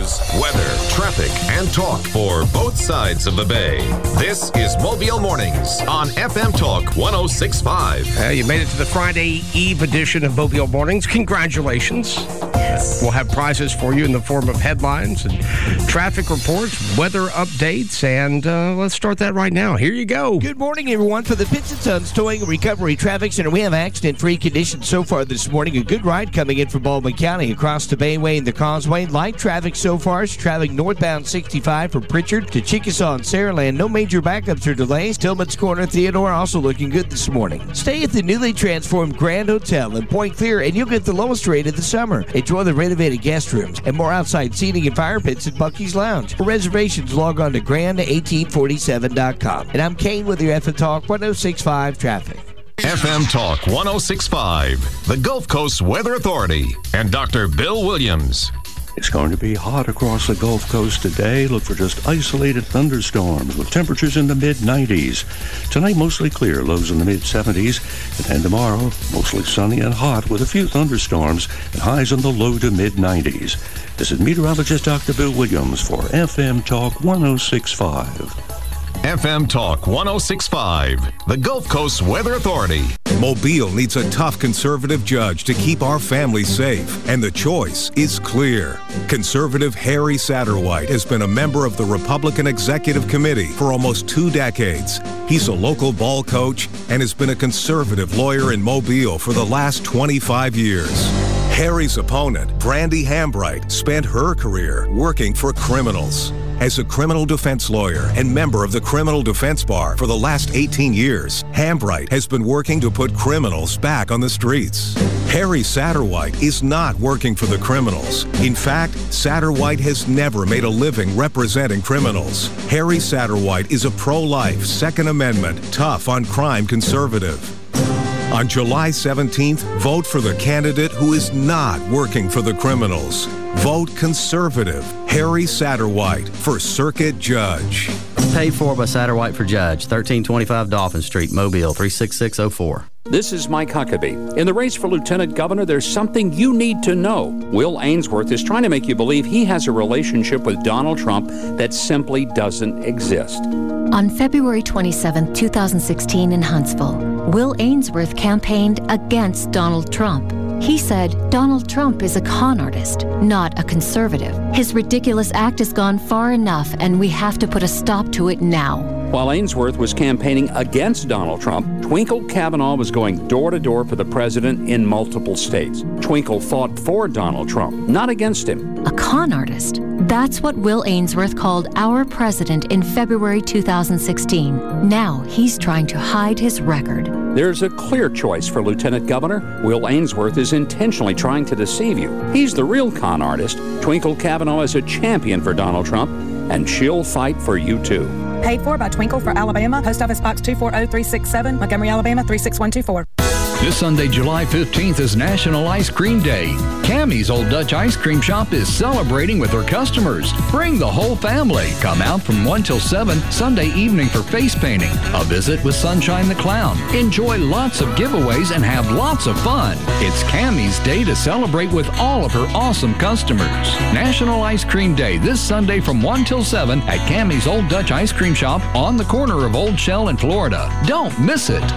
news, weather, traffic, and talk for both sides of the bay. This is Mobile Mornings on FM Talk 106.5. You made it to the Friday Eve edition of Mobile Mornings. Congratulations. Yes. We'll have prizes for you in the form of headlines and traffic reports, weather updates, and let's start that right now. Here you go. Good morning, everyone. For the Pitts and Sons Towing and Recovery Traffic Center, we have accident-free conditions so far this morning. A good ride coming in from Baldwin County across the Bayway and the Causeway. Light traffic so far is traveling northbound 65 from Pritchard to Chickasaw and Saraland. No major backups or delays. Tillman's Corner, Theodore also looking good this morning. Stay at the newly transformed Grand Hotel in Point Clear and you'll get the lowest rate of the summer. Enjoy the renovated guest rooms and more outside seating and fire pits at Bucky's Lounge. For reservations, log on to grand1847.com. And I'm Kane with your FM Talk 106.5 traffic. FM Talk 106.5, the Gulf Coast Weather Authority, and Dr. Bill Williams. It's going to be hot across the Gulf Coast today. Look for just isolated thunderstorms with temperatures in the mid-90s. Tonight, mostly clear, lows in the mid-70s. And then tomorrow, mostly sunny and hot with a few thunderstorms and highs in the low to mid-90s. This is meteorologist Dr. Bill Williams for FM Talk 106.5. FM Talk 106.5, the Gulf Coast Weather Authority. Mobile needs a tough conservative judge to keep our families safe, and the choice is clear. Conservative Harry Satterwhite has been a member of the Republican Executive Committee for almost 2 decades. He's a local ball coach and has been a conservative lawyer in Mobile for the last 25 years. Harry's opponent, Brandy Hambright, spent her career working for criminals. As a criminal defense lawyer and member of the Criminal Defense Bar for the last 18 years, Hambright has been working to put criminals back on the streets. Harry Satterwhite is not working for the criminals. In fact, Satterwhite has never made a living representing criminals. Harry Satterwhite is a pro-life, Second Amendment, tough on crime conservative. On July 17th, vote for the candidate who is not working for the criminals. Vote conservative. Harry Satterwhite for Circuit Judge. Paid for by Satterwhite for Judge, 1325 Dolphin Street, Mobile, 36604. This is Mike Huckabee. In the race for Lieutenant Governor, there's something you need to know. Will Ainsworth is trying to make you believe he has a relationship with Donald Trump that simply doesn't exist. On February 27, 2016 in Huntsville, Will Ainsworth campaigned against Donald Trump. He said Donald Trump is a con artist, not a conservative. His ridiculous act has gone far enough, and we have to put a stop to it now. While Ainsworth was campaigning against Donald Trump, Twinkle Kavanaugh was going door to door for the president in multiple states. Twinkle fought for Donald Trump, not against him. A con artist? That's what Will Ainsworth called our president in February 2016. Now he's trying to hide his record. There's a clear choice for Lieutenant Governor. Will Ainsworth is intentionally trying to deceive you. He's the real con artist. Twinkle Kavanaugh is a champion for Donald Trump, and she'll fight for you too. Paid for by Twinkle for Alabama, Post Office Box 240367, Montgomery, Alabama 36124. This Sunday, July 15th is National Ice Cream Day. Cammie's Old Dutch Ice Cream Shop is celebrating with her customers. Bring the whole family. Come out from 1 till 7 Sunday evening for face painting, a visit with Sunshine the Clown. Enjoy lots of giveaways and have lots of fun. It's Cammie's Day to celebrate with all of her awesome customers. National Ice Cream Day this Sunday from 1 till 7 at Cammie's Old Dutch Ice Cream Shop on the corner of Old Shell and Florida. Don't miss it.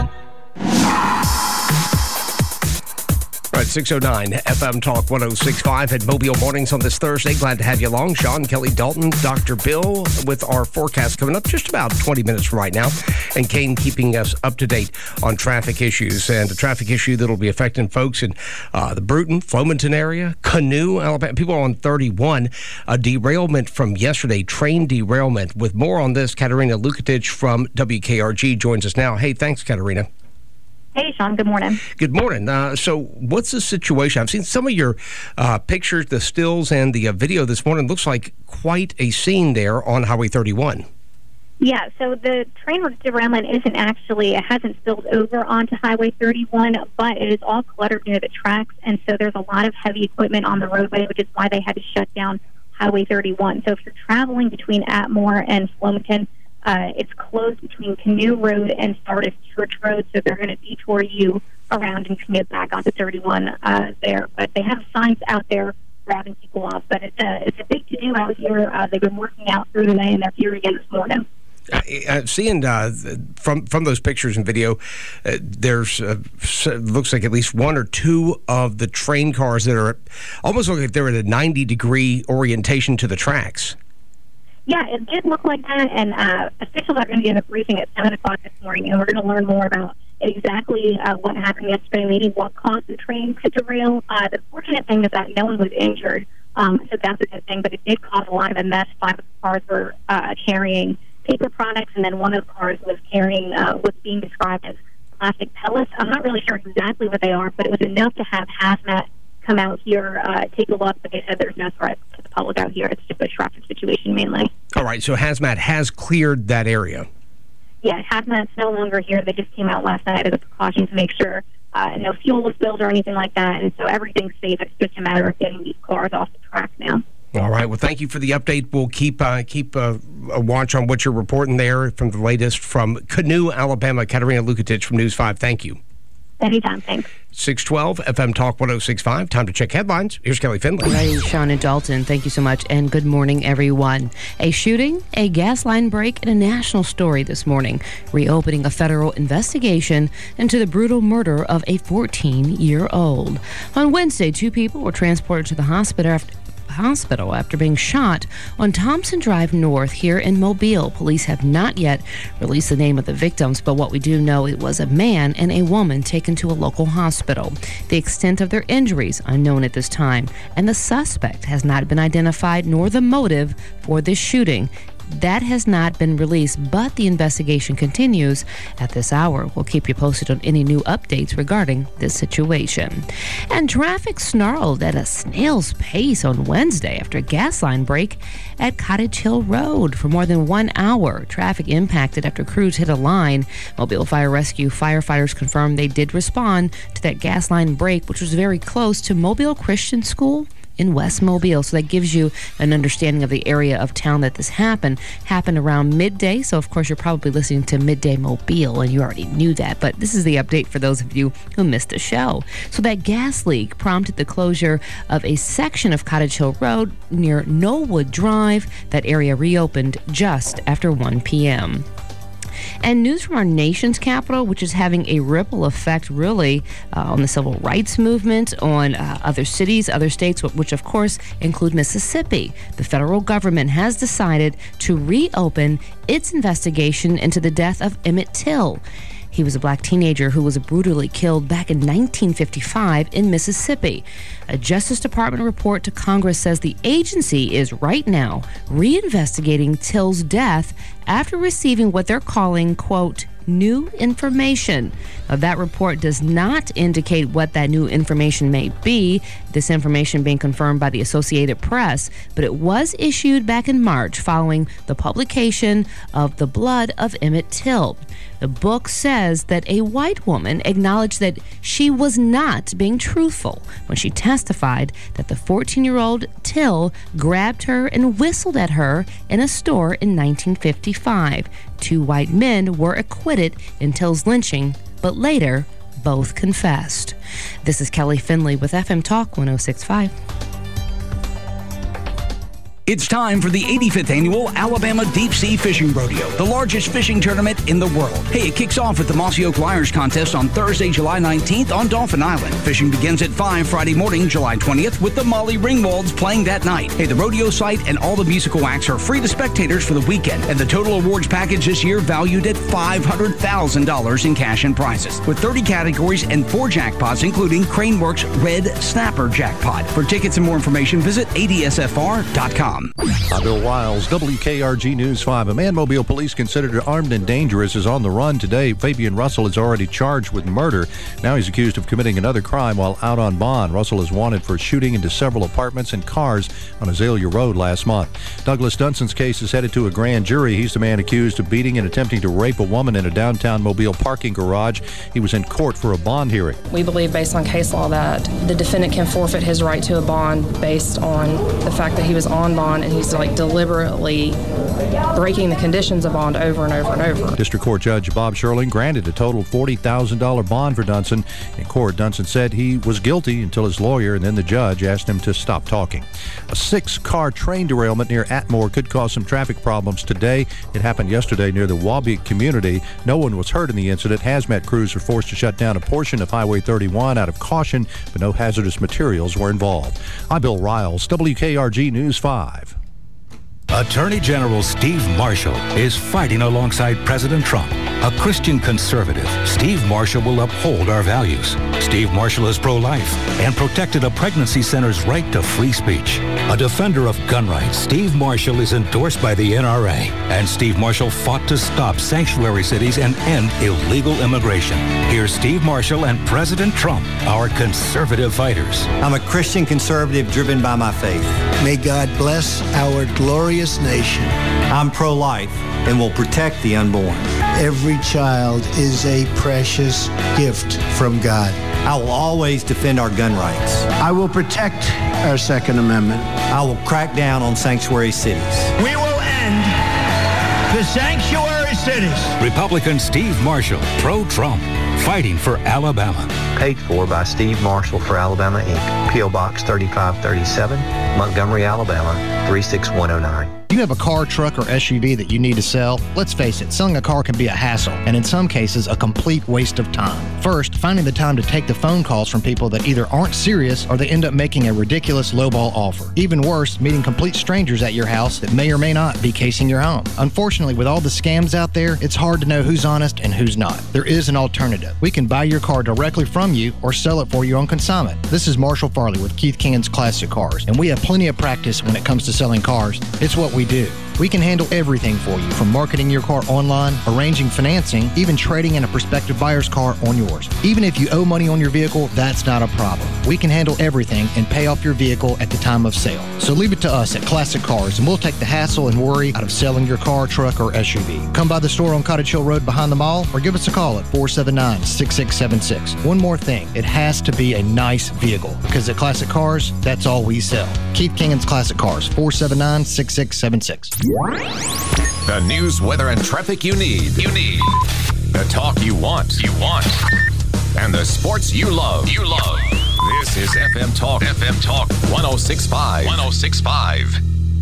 All right, 609 FM Talk 106.5 at Mobile Mornings on this Thursday. Glad to have you along. Sean, Kelly, Dalton, Dr. Bill with our forecast coming up just about 20 minutes from right now. And Kane keeping us up to date on traffic issues. And a traffic issue that'll be affecting folks in the Bruton, Flomaton area, Canoe, Alabama. People on 31. A derailment from yesterday, train derailment. With more on this, Katerina Lukatich from WKRG joins us now. Hey, thanks, Katerina. Hey, Sean. Good morning. Good morning. So what's the situation? I've seen some of your pictures, the stills, and the video this morning. Looks like quite a scene there on Highway 31. Yeah, so the train derailment it hasn't spilled over onto Highway 31, but it is all cluttered near the tracks, and so there's a lot of heavy equipment on the roadway, which is why they had to shut down Highway 31. So if you're traveling between Atmore and Flomaton, it's closed between Canoe Road and Sardis Church Road, so they're going to detour you around and commute back onto 31 there. But they have signs out there grabbing people off. But it's a big to-do out here. They've been working out through the day, and they're here again this morning. Seeing from those pictures and video, there's looks like at least one or two of the train cars that are almost look like they're at a 90-degree orientation to the tracks. Yeah, it did look like that, and officials are going to give a briefing at 7 o'clock this morning, and we're going to learn more about exactly what happened yesterday, maybe what caused the train to derail. The fortunate thing is that no one was injured, so that's a good thing, but it did cause a lot of a mess. 5 of the cars were carrying paper products, and then one of the cars was carrying what's being described as plastic pellets. I'm not really sure exactly what they are, but it was enough to have hazmat come out here, take a look, but they said there's no threat to the public out here. It's just a traffic situation mainly. All right, so hazmat has cleared that area. Yeah, hazmat's no longer here. They just came out last night as a precaution to make sure no fuel was spilled or anything like that, and so everything's safe. It's just a matter of getting these cars off the track now. All right. Well, thank you for the update. We'll keep a watch on what you're reporting there from the latest from Canoe, Alabama. Katerina Lukatich from News 5. Thank you. Anytime. Thanks. 612 FM Talk 106.5. Time to check headlines. Here's Kelly Finley. Right, Sean and Dalton, thank you so much, and good morning, everyone. A shooting, a gas line break, and a national story this morning, reopening a federal investigation into the brutal murder of a 14-year-old. On Wednesday, 2 people were transported to the hospital after being shot on Thompson Drive North here in Mobile. Police have not yet released the name of the victims, but what we do know, it was a man and a woman taken to a local hospital. The extent of their injuries unknown at this time, and the suspect has not been identified, nor the motive for this shooting. That has not been released, but the investigation continues at this hour. We'll keep you posted on any new updates regarding this situation. And traffic snarled at a snail's pace on Wednesday after a gas line break at Cottage Hill Road for more than 1 hour. Traffic impacted after crews hit a line. Mobile Fire Rescue firefighters confirmed they did respond to that gas line break, which was very close to Mobile Christian School in West Mobile. So that gives you an understanding of the area of town that this happened around midday. So of course you're probably listening to Midday Mobile and you already knew that, but this is the update for those of you who missed the show. So that gas leak prompted the closure of a section of Cottage Hill Road near Knollwood Drive. That area reopened just after 1 p.m. And news from our nation's capital, which is having a ripple effect really on the civil rights movement, on other cities, other states, which of course include Mississippi. The federal government has decided to reopen its investigation into the death of Emmett Till. He was a black teenager who was brutally killed back in 1955 in Mississippi. A Justice Department report to Congress says the agency is right now reinvestigating Till's death after receiving what they're calling, quote, new information. Now, that report does not indicate what that new information may be, this information being confirmed by the Associated Press, but it was issued back in March following the publication of The Blood of Emmett Till. The book says that a white woman acknowledged that she was not being truthful when she testified that the 14-year-old Till grabbed her and whistled at her in a store in 1955. 2 white men were acquitted in Till's lynching, but later both confessed. This is Kelly Finley with FM Talk 106.5. It's time for the 85th Annual Alabama Deep Sea Fishing Rodeo, the largest fishing tournament in the world. Hey, it kicks off with the Mossy Oak Liars Contest on Thursday, July 19th on Dolphin Island. Fishing begins at 5 Friday morning, July 20th, with the Molly Ringwalds playing that night. Hey, the rodeo site and all the musical acts are free to spectators for the weekend, and the total awards package this year valued at $500,000 in cash and prizes, with 30 categories and 4 jackpots, including Craneworks Red Snapper Jackpot. For tickets and more information, visit adsfr.com. I'm Bill Wiles, WKRG News 5. A man Mobile police considered armed and dangerous is on the run today. Fabian Russell is already charged with murder. Now he's accused of committing another crime while out on bond. Russell is wanted for shooting into several apartments and cars on Azalea Road last month. Douglas Dunson's case is headed to a grand jury. He's the man accused of beating and attempting to rape a woman in a downtown Mobile parking garage. He was in court for a bond hearing. We believe, based on case law, that the defendant can forfeit his right to a bond based on the fact that he was on bond bond, and he's like deliberately breaking the conditions of bond over and over and over. District Court Judge Bob Sherling granted a total $40,000 bond for Dunson. In court, Dunson said he was guilty until his lawyer and then the judge asked him to stop talking. A 6-car train derailment near Atmore could cause some traffic problems today. It happened yesterday near the Wabiak community. No one was hurt in the incident. Hazmat crews were forced to shut down a portion of Highway 31 out of caution, but no hazardous materials were involved. I'm Bill Riles, WKRG News 5. Attorney General Steve Marshall is fighting alongside President Trump. A Christian conservative, Steve Marshall will uphold our values. Steve Marshall is pro-life and protected a pregnancy center's right to free speech. A defender of gun rights, Steve Marshall is endorsed by the NRA, and Steve Marshall fought to stop sanctuary cities and end illegal immigration. Here's Steve Marshall and President Trump, our conservative fighters. I'm a Christian conservative driven by my faith. May God bless our glorious nation. I'm pro-life and will protect the unborn. Every child is a precious gift from God. I will always defend our gun rights. I will protect our Second Amendment. I will crack down on sanctuary cities. We will end the sanctuary cities. Republican Steve Marshall, pro-Trump, fighting for Alabama. Paid for by Steve Marshall for Alabama, Inc. P.O. Box 3537, Montgomery, Alabama, 36109. Do you have a car, truck, or SUV that you need to sell? Let's face it, selling a car can be a hassle, and in some cases, a complete waste of time. First, finding the time to take the phone calls from people that either aren't serious or they end up making a ridiculous lowball offer. Even worse, meeting complete strangers at your house that may or may not be casing your home. Unfortunately, with all the scams out there, it's hard to know who's honest and who's not. There is an alternative. We can buy your car directly from you or sell it for you on consignment. This is Marshall Farley with Keith King's Classic Cars, and we have plenty of practice when it comes to selling cars. It's what we do. We can handle everything for you, from marketing your car online, arranging financing, even trading in a prospective buyer's car on yours. Even if you owe money on your vehicle, that's not a problem. We can handle everything and pay off your vehicle at the time of sale. So leave it to us at Classic Cars, and we'll take the hassle and worry out of selling your car, truck, or SUV. Come by the store on Cottage Hill Road behind the mall, or give us a call at 479-6676. One more thing, it has to be a nice vehicle, because at Classic Cars, that's all we sell. Keith Kingan's Classic Cars, 479-6676. The news, weather, and traffic you need. The talk you want. And the sports you love. This is FM Talk 106.5.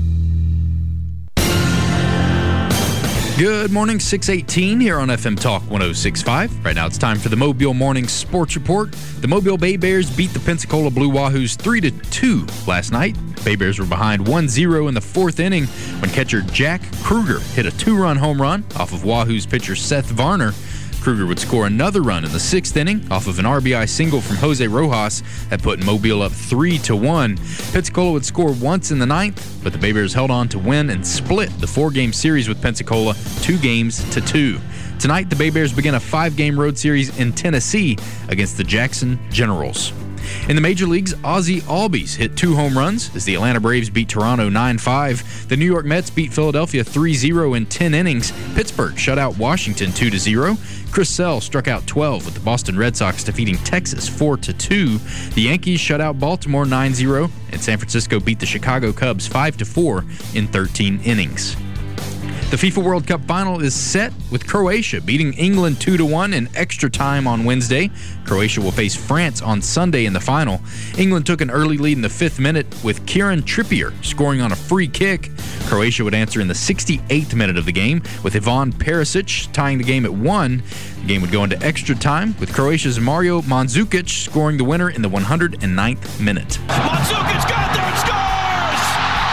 Good morning, 6:18 here on FM Talk 106.5. Right now it's time for the Mobile Morning Sports Report. The Mobile Bay Bears beat the Pensacola Blue Wahoos 3-2 last night. Bay Bears were behind 1-0 in the fourth inning when catcher Jack Kruger hit a 2-run home run off of Wahoos pitcher Seth Varner. Kruger would score another run in the sixth inning off of an RBI single from Jose Rojas that put Mobile up 3-1. Pensacola would score once in the ninth, but the Bay Bears held on to win and split the 4-game series with Pensacola 2-2. Tonight, the Bay Bears begin a 5-game road series in Tennessee against the Jackson Generals. In the major leagues, Ozzie Albies hit 2 home runs as the Atlanta Braves beat Toronto 9-5. The New York Mets beat Philadelphia 3-0 in 10 innings. Pittsburgh shut out Washington 2-0. Chris Sale struck out 12 with the Boston Red Sox defeating Texas 4-2. The Yankees shut out Baltimore 9-0, and San Francisco beat the Chicago Cubs 5-4 in 13 innings. The FIFA World Cup final is set with Croatia beating England 2-1 in extra time on Wednesday. Croatia will face France on Sunday in the final. England took an early lead in the 5th minute with Kieran Trippier scoring on a free kick. Croatia would answer in the 68th minute of the game with Ivan Perisic tying the game at 1. The game would go into extra time with Croatia's Mario Mandzukic scoring the winner in the 109th minute. Mandzukic got there and scores!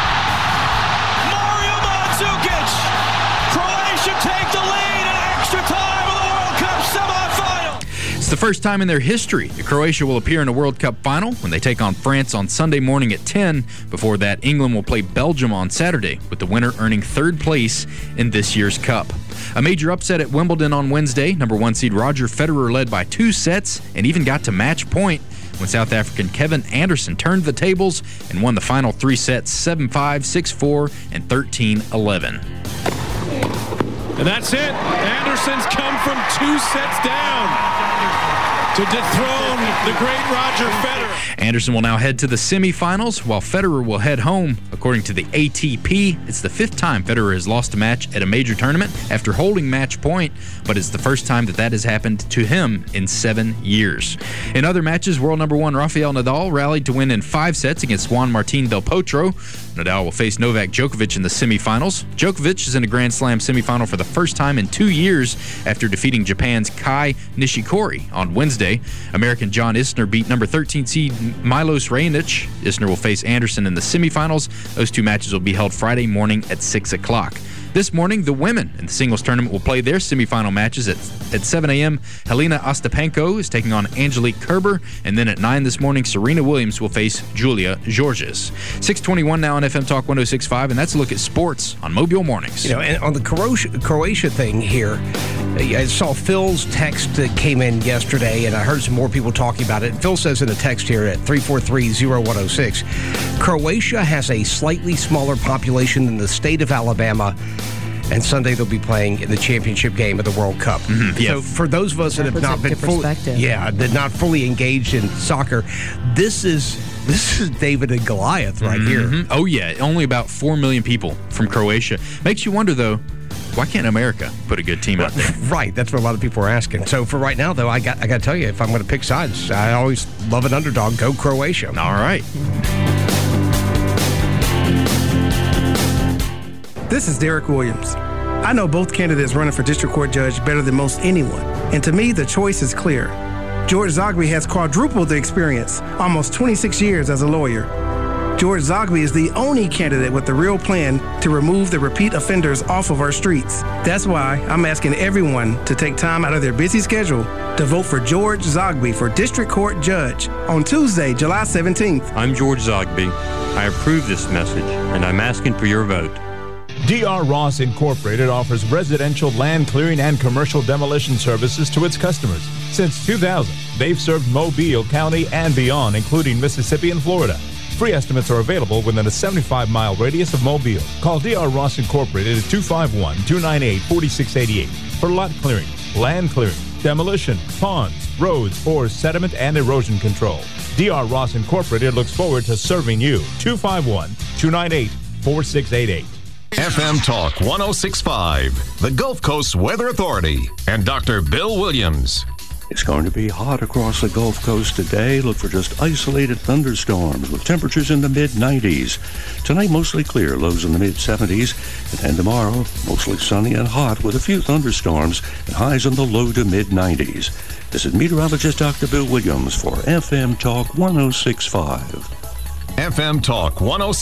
Mario Mandzukic! Croatia take the lead in extra time of the World Cup semifinal. It's the first time in their history that Croatia will appear in a World Cup final when they take on France on Sunday morning at 10. Before that, England will play Belgium on Saturday, with the winner earning 3rd place in this year's Cup. A major upset at Wimbledon on Wednesday. Number 1 seed Roger Federer led by 2 sets and even got to match point when South African Kevin Anderson turned the tables and won the final 3 sets 7-5, 6-4, and 13-11. And that's it. Anderson's come from 2 sets down. to dethrone the great Roger Federer. Anderson will now head to the semifinals, while Federer will head home. According to the ATP, it's the 5th time Federer has lost a match at a major tournament after holding match point, but it's the first time that has happened to him in 7 years. In other matches, world number 1 Rafael Nadal rallied to win in 5 sets against Juan Martín del Potro. Nadal will face Novak Djokovic in the semifinals. Djokovic is in a Grand Slam semifinal for the first time in 2 years after defeating Japan's Kai Nishikori on Wednesday. American John Isner beat number 13 seed Milos Raonic. Isner will face Anderson in the semifinals. Those 2 matches will be held Friday morning at 6 o'clock. This morning, the women in the singles tournament will play their semifinal matches at 7 a.m. Helena Ostapenko is taking on Angelique Kerber, and then at 9 this morning, Serena Williams will face Julia Georges. 6:21 now on FM Talk 106.5, and that's a look at sports on Mobile Mornings. You know, and on the Croatia thing here, I saw Phil's text that came in yesterday, and I heard some more people talking about it. Phil says in a text here at 343-0106, Croatia has a slightly smaller population than the state of Alabama, and Sunday they'll be playing in the championship game of the World Cup. Mm-hmm. So for those of us that have not been not fully engaged in soccer, this is David and Goliath right here. Oh yeah, only about 4 million people from Croatia. Makes you wonder though, why can't America put a good team out there? Right, that's what a lot of people are asking. So for right now though, I got to tell you, if I'm going to pick sides, I always love an underdog. Go Croatia. All right. This is Derek Williams. I know both candidates running for district court judge better than most anyone, and to me, the choice is clear. George Zogby has quadrupled the experience, almost 26 years as a lawyer. George Zogby is the only candidate with a real plan to remove the repeat offenders off of our streets. That's why I'm asking everyone to take time out of their busy schedule to vote for George Zogby for district court judge on Tuesday, July 17th. I'm George Zogby. I approve this message, and I'm asking for your vote. D.R. Ross Incorporated offers residential land clearing and commercial demolition services to its customers. Since 2000, they've served Mobile County and beyond, including Mississippi and Florida. Free estimates are available within a 75-mile radius of Mobile. Call D.R. Ross Incorporated at 251-298-4688 for lot clearing, land clearing, demolition, ponds, roads, or sediment and erosion control. D.R. Ross Incorporated looks forward to serving you. 251-298-4688. FM Talk 106.5, the Gulf Coast Weather Authority, and Dr. Bill Williams. It's going to be hot across the Gulf Coast today. Look for just isolated thunderstorms with temperatures in the mid-90s. Tonight, mostly clear, lows in the mid-70s. And then tomorrow, mostly sunny and hot with a few thunderstorms and highs in the low to mid-90s. This is meteorologist Dr. Bill Williams for FM Talk 106.5. FM Talk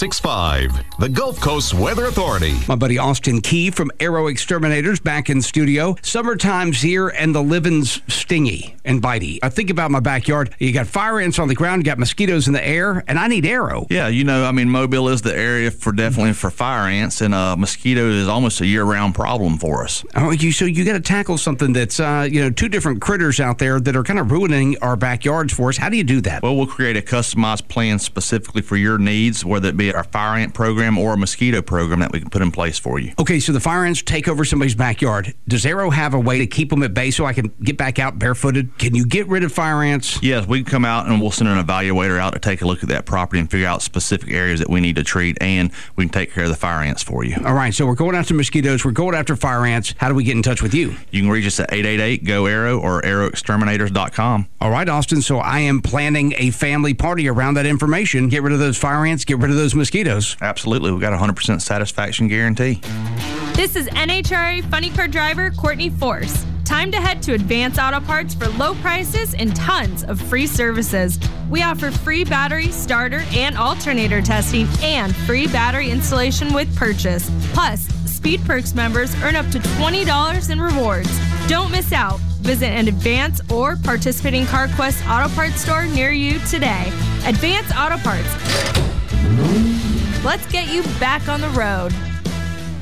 106.5, the Gulf Coast Weather Authority. My buddy Austin Key from Aero Exterminators back in studio. Summertime's here and the living's stingy and bitey. I think about my backyard. You got fire ants on the ground, you got mosquitoes in the air, and I need Aero. Yeah, Mobile is the area definitely for fire ants, and mosquitoes is almost a year-round problem for us. Oh, so you got to tackle something that's, 2 different critters out there that are kind of ruining our backyards for us. How do you do that? Well, we'll create a customized plan specifically for your needs, whether it be our fire ant program or a mosquito program that we can put in place for you. Okay, so the fire ants take over somebody's backyard. Does Aero have a way to keep them at bay so I can get back out barefooted? Can you get rid of fire ants? Yes, we can come out and we'll send an evaluator out to take a look at that property and figure out specific areas that we need to treat, and we can take care of the fire ants for you. All right, so we're going after mosquitoes, we're going after fire ants. How do we get in touch with you? You can reach us at 888-GO-AERO or aeroexterminators.com. All right, Austin, so I am planning a family party around that information. Get rid of those fire ants, get rid of those mosquitoes. Absolutely. We've got a 100% satisfaction guarantee. This is NHRA Funny Car driver Courtney Force. Time to head to Advance Auto Parts for low prices and tons of free services. We offer free battery, starter, and alternator testing and free battery installation with purchase. Plus, Speed Perks members earn up to $20 in rewards. Don't miss out. Visit an Advance or participating CarQuest Auto Parts store near you today. Advance Auto Parts. Let's get you back on the road.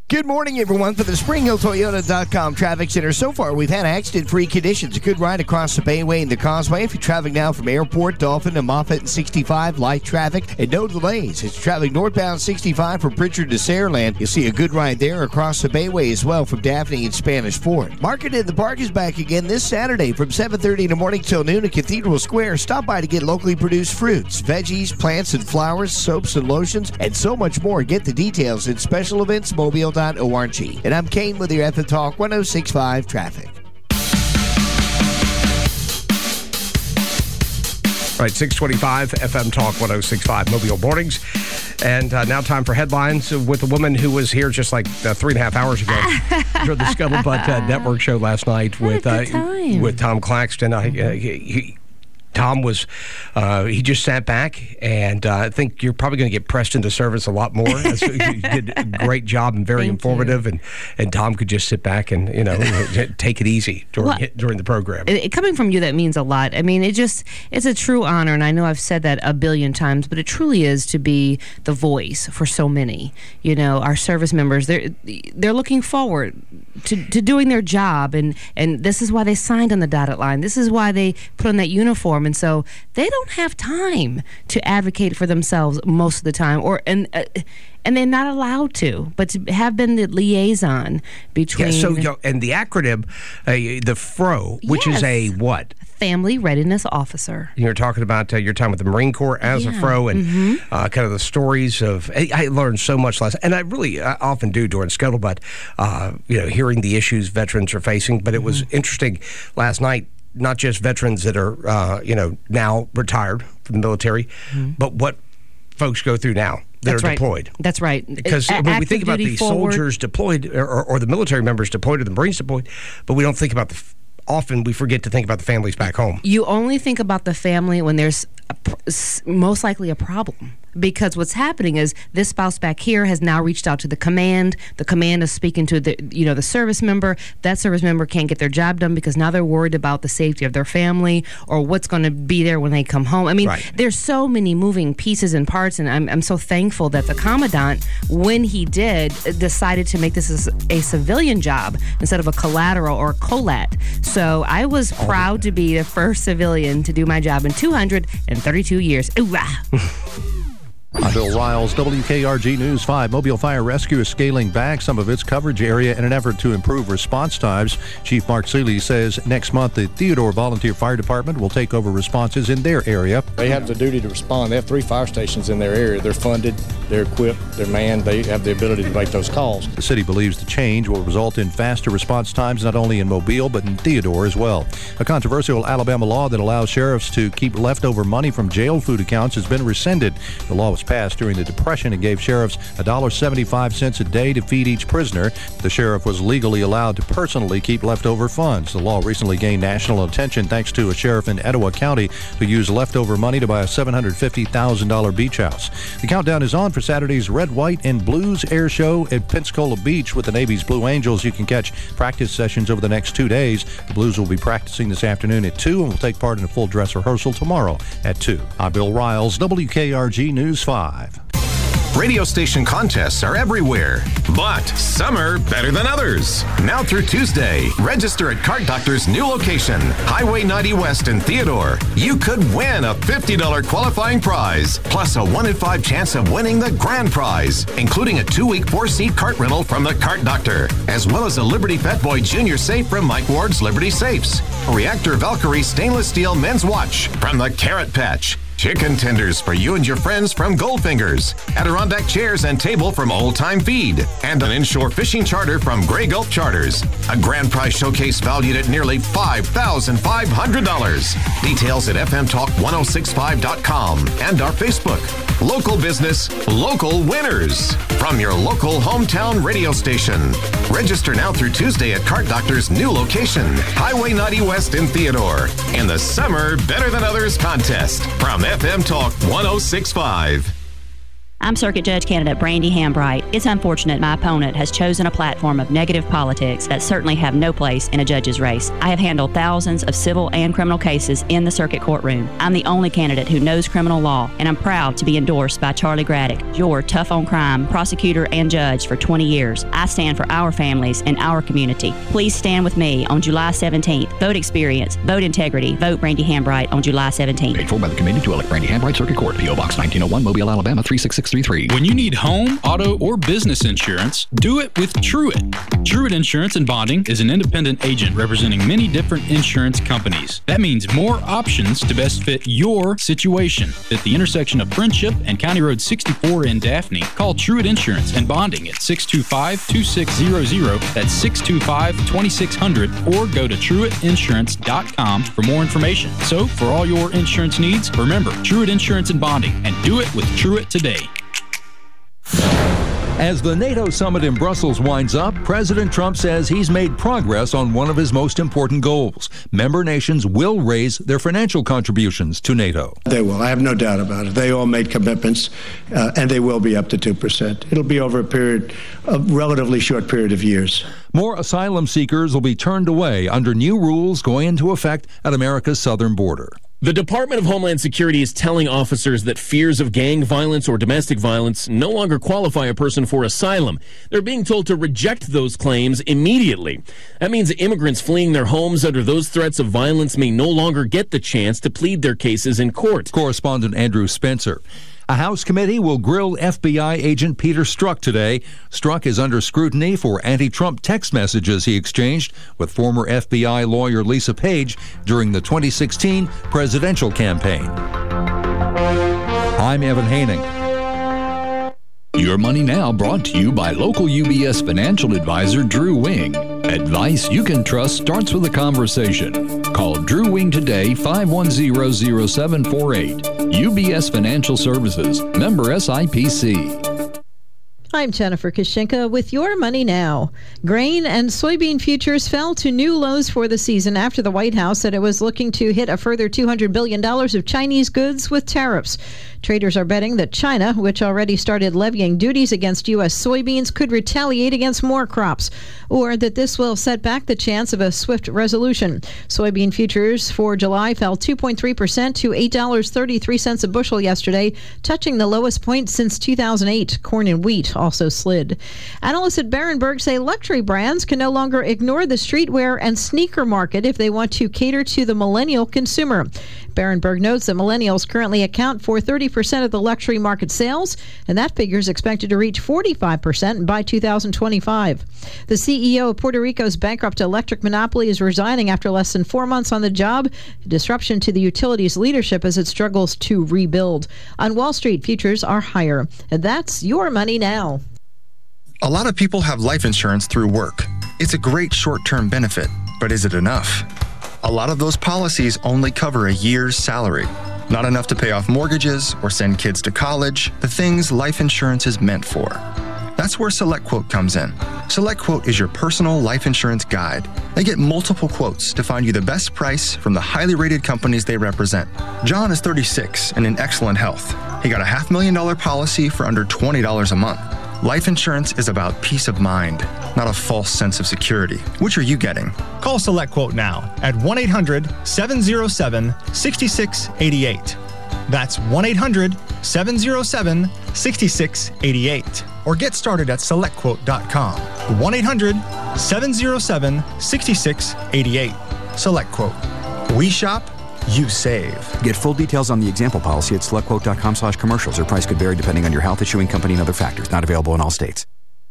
Good morning, everyone. For the SpringHillToyota.com Traffic Center, so far we've had accident-free conditions. A good ride across the Bayway and the Causeway. If you're traveling now from Airport, Dolphin, to Moffett and 65, light traffic and no delays. It's traveling northbound 65 from Pritchard to Saraland. You'll see a good ride there across the Bayway as well from Daphne and Spanish Fort. Market in the Park is back again this Saturday from 7:30 in the morning till noon at Cathedral Square. Stop by to get locally produced fruits, veggies, plants and flowers, soaps and lotions, and so much more. Get the details at specialevents.mobile.org. And I'm Kane with your FM Talk 106.5 Traffic. Right, 625 FM Talk 106.5 Mobile Mornings. And now time for headlines with a woman who was here just like 3.5 hours ago for the Scuttlebutt Network show last night with Tom Claxton. Tom was, he just sat back, and I think you're probably going to get pressed into service a lot more. You did a great job and very informative, and Tom could just sit back and, take it easy during the program. Coming from you, that means a lot. I mean, it's a true honor, and I know I've said that a billion times, but it truly is to be the voice for so many. Our service members, they're looking forward to doing their job, and this is why they signed on the dotted line. This is why they put on that uniform. And so they don't have time to advocate for themselves most of the time, and they're not allowed to, but to have been the liaison between. Yeah, and the acronym, the FRO, which is a what? Family Readiness Officer. You're talking about your time with the Marine Corps as a FRO, and kind of the stories of. I learned so much last, and I often do during Scuttlebutt, hearing the issues veterans are facing. But it was interesting last night. Not just veterans that are, now retired from the military, but what folks go through now that are deployed. That's right. Because when we think about the soldiers deployed or the military members deployed or the Marines deployed, but we don't think about often we forget to think about the families back home. You only think about the family when there's most likely a problem. Because what's happening is this spouse back here has now reached out to the command. The command is speaking to the service member. That service member can't get their job done because now they're worried about the safety of their family or what's going to be there when they come home. I mean, there's so many moving pieces and parts, and I'm so thankful that the commandant, when he did, decided to make this a civilian job instead of a collateral or a colat. So I was proud to be the first civilian to do my job in 232 years. Ooh, I'm Bill Riles, WKRG News 5. Mobile Fire Rescue is scaling back some of its coverage area in an effort to improve response times. Chief Mark Seeley says next month the Theodore Volunteer Fire Department will take over responses in their area. They have the duty to respond. They have 3 fire stations in their area. They're funded, they're equipped, they're manned. They have the ability to make those calls. The city believes the change will result in faster response times not only in Mobile but in Theodore as well. A controversial Alabama law that allows sheriffs to keep leftover money from jail food accounts has been rescinded. The law was passed during the Depression and gave sheriffs $1.75 a day to feed each prisoner. The sheriff was legally allowed to personally keep leftover funds. The law recently gained national attention thanks to a sheriff in Etowah County who used leftover money to buy a $750,000 beach house. The countdown is on for Saturday's Red, White, and Blues Air Show at Pensacola Beach with the Navy's Blue Angels. You can catch practice sessions over the next 2 days. The Blues will be practicing this afternoon at 2 and will take part in a full dress rehearsal tomorrow at 2. I'm Bill Riles, WKRG News 5. Radio station contests are everywhere, but some are better than others. Now through Tuesday, register at Cart Doctor's new location, Highway 90 West in Theodore. You could win a $50 qualifying prize, plus a 1 in 5 chance of winning the grand prize, including a 2-week 4-seat cart rental from the Cart Doctor, as well as a Liberty Fat Boy Jr. safe from Mike Ward's Liberty Safes, a Reactor Valkyrie stainless steel men's watch from the Carrot Patch, chicken tenders for you and your friends from Goldfingers, Adirondack chairs and table from Old Time Feed, and an inshore fishing charter from Grey Gulf Charters. A grand prize showcase valued at nearly $5,500. Details at fmtalk1065.com and our Facebook. Local business, local winners. From your local hometown radio station. Register now through Tuesday at Cart Doctor's new location, Highway 90 West in Theodore, in the Summer Better Than Others contest from FM Talk 1065. I'm Circuit Judge candidate Brandy Hambright. It's unfortunate my opponent has chosen a platform of negative politics that certainly have no place in a judge's race. I have handled thousands of civil and criminal cases in the circuit courtroom. I'm the only candidate who knows criminal law, and I'm proud to be endorsed by Charlie Graddick, your tough on crime prosecutor and judge for 20 years. I stand for our families and our community. Please stand with me on July 17th. Vote experience, vote integrity, vote Brandy Hambright on July 17th. Paid for by the committee to elect Brandy Hambright Circuit Court. P.O. Box 1901, Mobile, Alabama 36633. When you need home, auto, or business insurance, do it with Truett. Truett Insurance and Bonding is an independent agent representing many different insurance companies. That means more options to best fit your situation. At the intersection of Friendship and County Road 64 in Daphne, call Truett Insurance and Bonding at 625-2600. That's 625-2600, or go to TruettInsurance.com for more information. So, for all your insurance needs, remember Truett Insurance and Bonding, and do it with Truett today. As the NATO summit in Brussels winds up, President Trump says he's made progress on one of his most important goals. Member nations will raise their financial contributions to NATO. They will. I have no doubt about it. They all made commitments, and they will be up to 2%. It'll be over a relatively short period of years. More asylum seekers will be turned away under new rules going into effect at America's southern border. The Department of Homeland Security is telling officers that fears of gang violence or domestic violence no longer qualify a person for asylum. They're being told to reject those claims immediately. That means immigrants fleeing their homes under those threats of violence may no longer get the chance to plead their cases in court. Correspondent Andrew Spencer. A House committee will grill FBI agent Peter Strzok today. Strzok is under scrutiny for anti-Trump text messages he exchanged with former FBI lawyer Lisa Page during the 2016 presidential campaign. I'm Evan Haining. Your Money Now brought to you by local UBS financial advisor Drew Wing. Advice you can trust starts with a conversation. Call Drew Wing today, 510-0748. UBS Financial Services, member SIPC. I'm Jennifer Kashinka with Your Money Now. Grain and soybean futures fell to new lows for the season after the White House said it was looking to hit a further $200 billion of Chinese goods with tariffs. Traders are betting that China, which already started levying duties against U.S. soybeans, could retaliate against more crops, or that this will set back the chance of a swift resolution. Soybean futures for July fell 2.3% to $8.33 a bushel yesterday, touching the lowest point since 2008. Corn and wheat also slid. Analysts at Berenberg say luxury brands can no longer ignore the streetwear and sneaker market if they want to cater to the millennial consumer. Berenberg notes that millennials currently account for 30% of the luxury market sales, and that figure is expected to reach 45% by 2025. The CEO of Puerto Rico's bankrupt electric monopoly is resigning after less than 4 months on the job, a disruption to the utility's leadership as it struggles to rebuild. On Wall Street, futures are higher. And that's Your Money Now. A lot of people have life insurance through work. It's a great short-term benefit, but is it enough? A lot of those policies only cover a year's salary. Not enough to pay off mortgages or send kids to college, the things life insurance is meant for. That's where SelectQuote comes in. SelectQuote is your personal life insurance guide. They get multiple quotes to find you the best price from the highly rated companies they represent. John is 36 and in excellent health. He got a $500,000 policy for under $20 a month. Life insurance is about peace of mind, not a false sense of security. Which are you getting? Call SelectQuote now at 1-800-707-6688. That's 1-800-707-6688. Or get started at SelectQuote.com. 1-800-707-6688. SelectQuote. We shop, you save. Get full details on the example policy at SelectQuote.com/commercials. Or price could vary depending on your health, issuing company, and other factors. Not available in all states.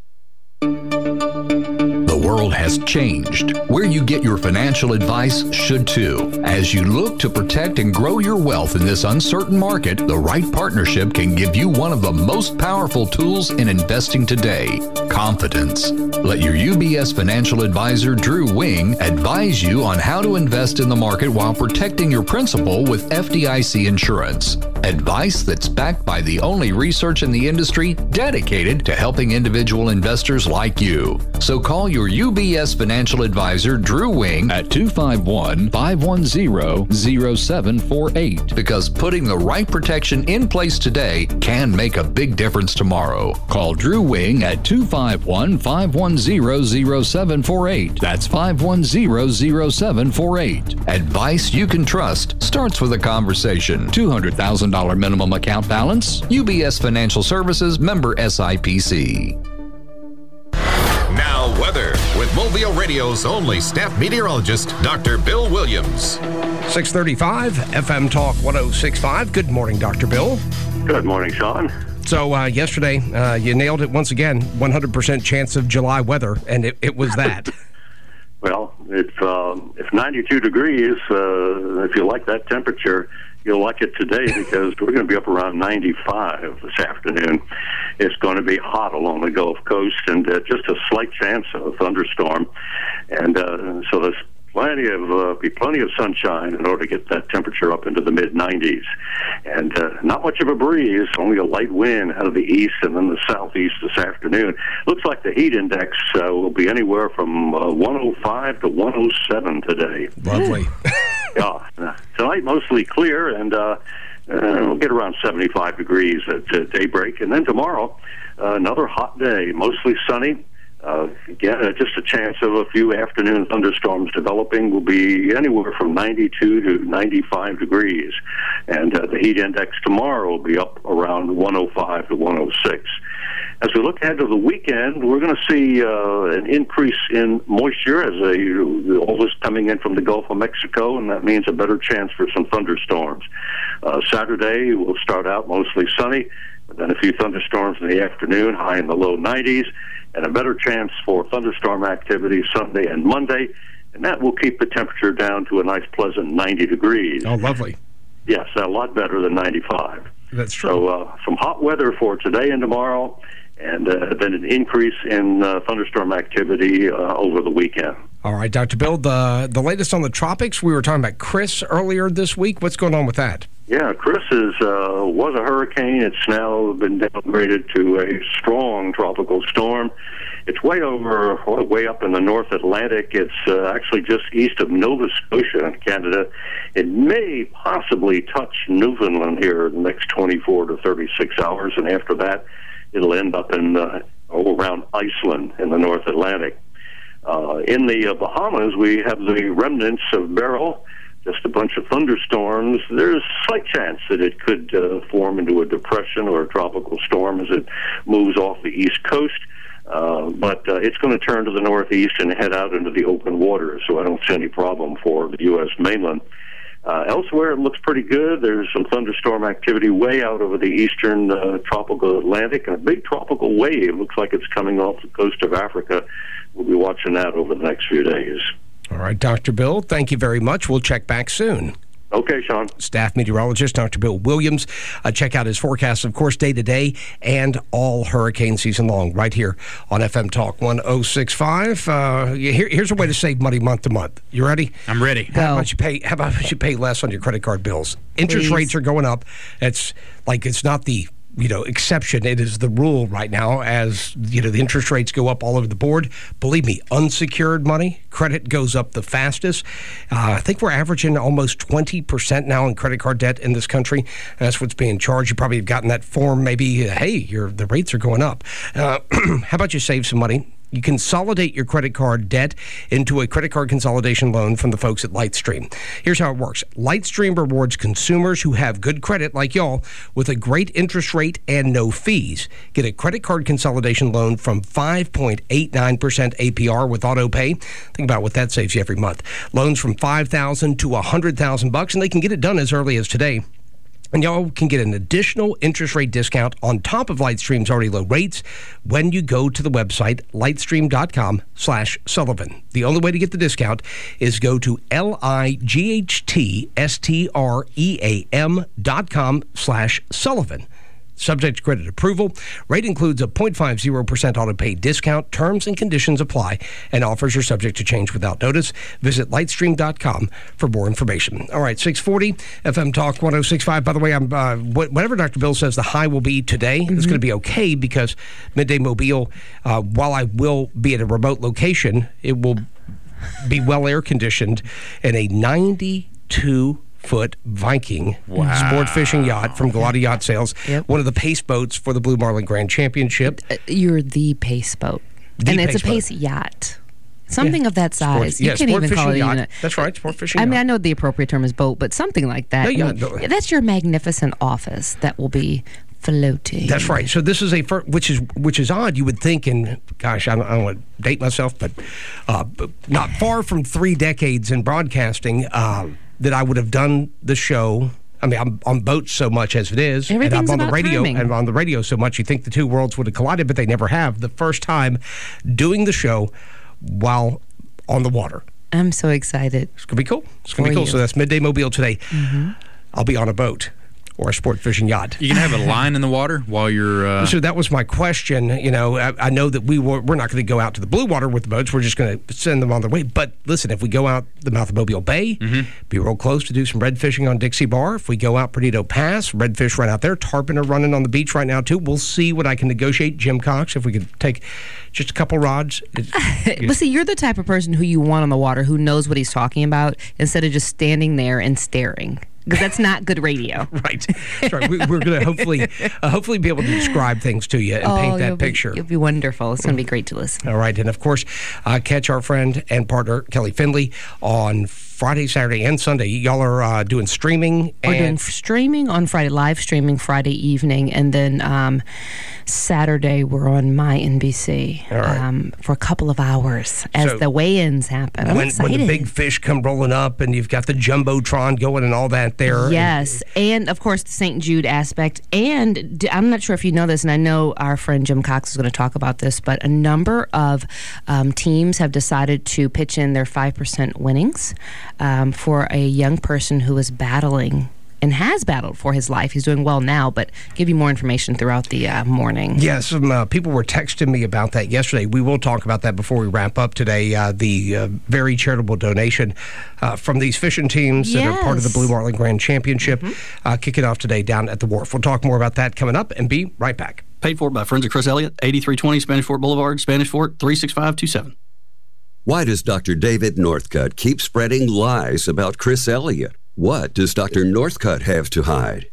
The world has changed. Where you get your financial advice should too. As you look to protect and grow your wealth in this uncertain market, the right partnership can give you one of the most powerful tools in investing today: confidence. Let your UBS financial advisor, Drew Wing, advise you on how to invest in the market while protecting your principal with FDIC insurance. Advice that's backed by the only research in the industry dedicated to helping individual investors like you. So call your UBS financial advisor, Drew Wing, at 251-510-0748, because putting the right protection in place today can make a big difference tomorrow. Call Drew Wing at 251-510-0748. That's 510-0748. Advice you can trust starts with a conversation. $200,000 minimum account balance. UBS Financial Services, member SIPC. Now weather with Mobile Radio's only staff meteorologist, Dr. Bill Williams. 635 FM Talk 106.5. Good morning, Dr. Bill. Good morning, Sean. So yesterday, you nailed it once again, 100% chance of July weather, and it was that. Well, it's 92 degrees. If you like that temperature, you'll like it today because we're going to be up around 95 this afternoon. It's going to be hot along the Gulf Coast and just a slight chance of a thunderstorm. And so there's plenty of sunshine in order to get that temperature up into the mid-90s. And not much of a breeze, only a light wind out of the east and then the southeast this afternoon. Looks like the heat index will be anywhere from 105 to 107 today. Lovely. Yeah. Tonight, mostly clear, and we'll get around 75 degrees at daybreak. And then tomorrow, another hot day, mostly sunny. Again, just a chance of a few afternoon thunderstorms developing. Will be anywhere from 92 to 95 degrees. And the heat index tomorrow will be up around 105 to 106. As we look ahead to the weekend, we're going to see an increase in moisture as all this coming in from the Gulf of Mexico, and that means a better chance for some thunderstorms. Saturday will start out mostly sunny, but then a few thunderstorms in the afternoon, high in the low 90s, and a better chance for thunderstorm activity Sunday and Monday, and that will keep the temperature down to a nice, pleasant 90 degrees. Oh, lovely. Yes, a lot better than 95. That's true. So some hot weather for today and tomorrow, and then an increase in thunderstorm activity over the weekend. All right, Dr. Bill, the latest on the tropics. We were talking about Chris earlier this week. What's going on with that? Yeah, Chris was a hurricane. It's now been downgraded to a strong tropical storm. It's way up in the North Atlantic. It's actually just east of Nova Scotia in Canada. It may possibly touch Newfoundland here in the next 24 to 36 hours, and after that, it'll end up in around Iceland in the North Atlantic. In the Bahamas, we have the remnants of Beryl, just a bunch of thunderstorms. There's a slight chance that it could form into a depression or a tropical storm as it moves off the east coast. But it's going to turn to the northeast and head out into the open water, so I don't see any problem for the U.S. mainland. Elsewhere, it looks pretty good. There's some thunderstorm activity way out over the eastern tropical Atlantic, and a big tropical wave looks like it's coming off the coast of Africa. We'll be watching that over the next few days. All right, Dr. Bill, thank you very much. We'll check back soon. Okay, Sean. Staff meteorologist Dr. Bill Williams. Check out his forecast, of course, day to day and all hurricane season long right here on FM Talk 106.5. Here's a way to save money month to month. You ready? I'm ready. How about you pay less on your credit card bills? Interest rates are going up. It's not the exception. It is the rule right now as, the interest rates go up all over the board. Believe me, unsecured money, credit goes up the fastest. I think we're averaging almost 20% now in credit card debt in this country. That's what's being charged. You probably have gotten that form maybe, hey, the rates are going up. How about you save some money? You consolidate your credit card debt into a credit card consolidation loan from the folks at Lightstream. Here's how it works. Lightstream rewards consumers who have good credit, like y'all, with a great interest rate and no fees. Get a credit card consolidation loan from 5.89% APR with auto pay. Think about what that saves you every month. Loans from $5,000 to $100,000, and they can get it done as early as today. And y'all can get an additional interest rate discount on top of Lightstream's already low rates when you go to the website lightstream.com/Sullivan. The only way to get the discount is go to lightstream.com/Sullivan. subject to credit approval. Rate includes a 0.50% auto-pay discount. Terms and conditions apply, and offers are subject to change without notice. Visit lightstream.com for more information. All right, 640 FM Talk 106.5. By the way, whatever Dr. Bill says the high will be today, it's going to be okay because Midday Mobile, while I will be at a remote location, it will be well air-conditioned in a 92-foot Viking sport fishing yacht from Galata Yacht Sales, one of the pace boats for the Blue Marlin Grand Championship. You're the pace boat. It's a pace yacht. Something of that size. You can't even call it yacht. That's right, sport fishing yacht. I mean, I know the appropriate term is boat, but something like that. That's your magnificent office that will be floating. That's right. So this is which is odd. You would think, and gosh, I don't want to date myself, but not far from 3 decades in broadcasting, that I would have done the show. I mean, I'm on boats so much as it is, and I'm on the radio, and on the radio so much. You think the two worlds would have collided, but they never have. The first time doing the show while on the water. I'm so excited. It's gonna be cool. It's gonna be cool. So that's Midday Mobile today. I'll be on a boat or a sport fishing yacht. You can have a line in the water while you're... So that was my question. You know, I know that we're not going to go out to the blue water with the boats. We're just going to send them on their way. But listen, if we go out the mouth of Mobile Bay, be real close to do some red fishing on Dixie Bar. If we go out Perdido Pass, redfish right out there. Tarpon are running on the beach right now, too. We'll see what I can negotiate. Jim Cox, if we could take just a couple rods. But see, you're the type of person who you want on the water, who knows what he's talking about, instead of just standing there and staring. Because that's not good radio. Right. That's right. We're going to hopefully be able to describe things to you and paint that picture. It'll be wonderful. It's going to be great to listen. All right. And, of course, catch our friend and partner, Kelly Finley, on Friday, Saturday, and Sunday. Y'all are doing streaming. We're doing streaming on Friday, live streaming Friday evening, and then Saturday we're on my NBC for a couple of hours as the weigh-ins happen. I'm excited. When the big fish come rolling up and you've got the Jumbotron going and all that there. Yes, and of course the St. Jude aspect. And I'm not sure if you know this, and I know our friend Jim Cox is going to talk about this, but a number of teams have decided to pitch in their 5% winnings for a young person who is battling and has battled for his life. He's doing well now, but give you more information throughout the morning. Yes, some people were texting me about that yesterday. We will talk about that before we wrap up today. The very charitable donation from these fishing teams that are part of the Blue Marlin Grand Championship, kicking off today down at the wharf. We'll talk more about that coming up and be right back. Paid for by friends of Chris Elliott, 8320 Spanish Fort Boulevard, Spanish Fort, 36527. Why does Dr. David Northcutt keep spreading lies about Chris Elliott? What does Dr. Northcutt have to hide?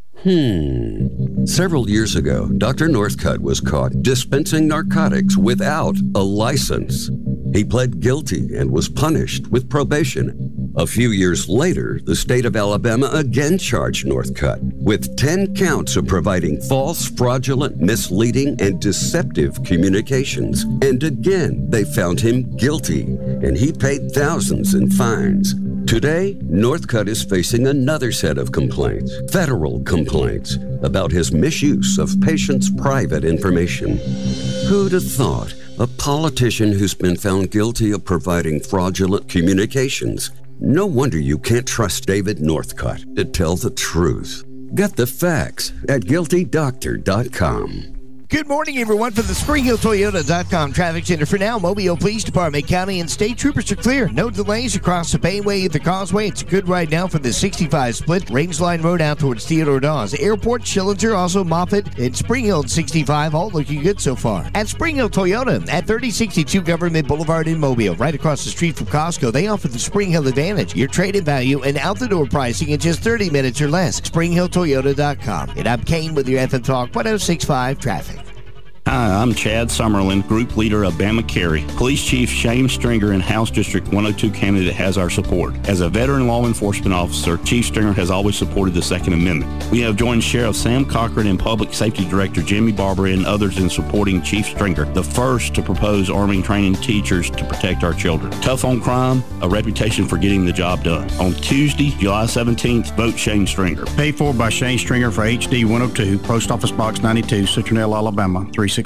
Several years ago, Dr. Northcutt was caught dispensing narcotics without a license. He pled guilty and was punished with probation. A few years later, the state of Alabama again charged Northcutt with 10 counts of providing false, fraudulent, misleading, and deceptive communications. And again, they found him guilty, and he paid thousands in fines. Today, Northcutt is facing another set of complaints, federal complaints, about his misuse of patients' private information. Who'd have thought a politician who's been found guilty of providing fraudulent communications? No wonder you can't trust David Northcutt to tell the truth. Get the facts at GuiltyDoctor.com. Good morning, everyone, from the SpringHillToyota.com Traffic Center. For now, Mobile Police Department, County, and State Troopers are clear. No delays across the Bayway at the Causeway. It's good right now for the 65 split. Rangeline Road out towards Theodore Dawes. Airport, Schillinger, also Moffett, and Spring Hill 65, all looking good so far. At Spring Hill Toyota, at 3062 Government Boulevard in Mobile, right across the street from Costco, they offer the Spring Hill Advantage. Your trade-in value and out-the-door pricing in just 30 minutes or less. SpringHillToyota.com. And I'm Kane with your FM Talk 1065 Traffic. Hi, I'm Chad Summerlin, Group Leader of Bama Carry. Police Chief Shane Stringer and House District 102 candidate has our support. As a veteran law enforcement officer, Chief Stringer has always supported the Second Amendment. We have joined Sheriff Sam Cochran and Public Safety Director Jimmy Barber and others in supporting Chief Stringer, the first to propose arming training teachers to protect our children. Tough on crime, a reputation for getting the job done. On Tuesday, July 17th, vote Shane Stringer. Paid for by Shane Stringer for HD 102, Post Office Box 92, Citronelle, Alabama, 36522.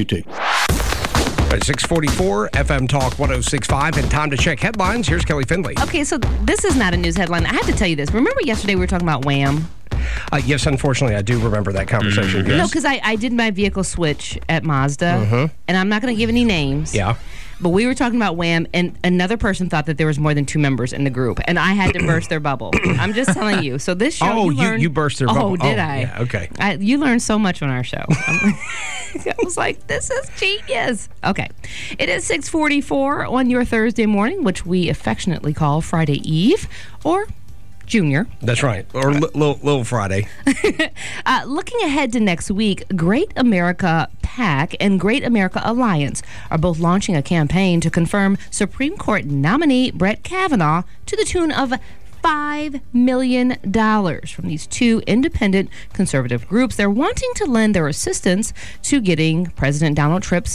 At 644 FM Talk 1065, and time to check headlines. Here's Kelly Finley. Okay, so this is not a news headline. I had to tell you this. Remember yesterday we were talking about Wham? Yes, unfortunately, I do remember that conversation. No, because I did my vehicle switch at Mazda, and I'm not going to give any names. Yeah. But we were talking about Wham, and another person thought that there was more than 2 members in the group, and I had to burst their bubble. I'm just telling you. So this show, you burst their bubble. Oh, did I? Yeah, okay. You learned so much on our show. I was like, this is genius. Okay. It is 6:44 on your Thursday morning, which we affectionately call Friday Eve, or Junior. That's right. Or Little Friday. Looking ahead to next week, Great America PAC and Great America Alliance are both launching a campaign to confirm Supreme Court nominee Brett Kavanaugh to the tune of $5 million from these 2 independent conservative groups. They're wanting to lend their assistance to getting President Donald Trump's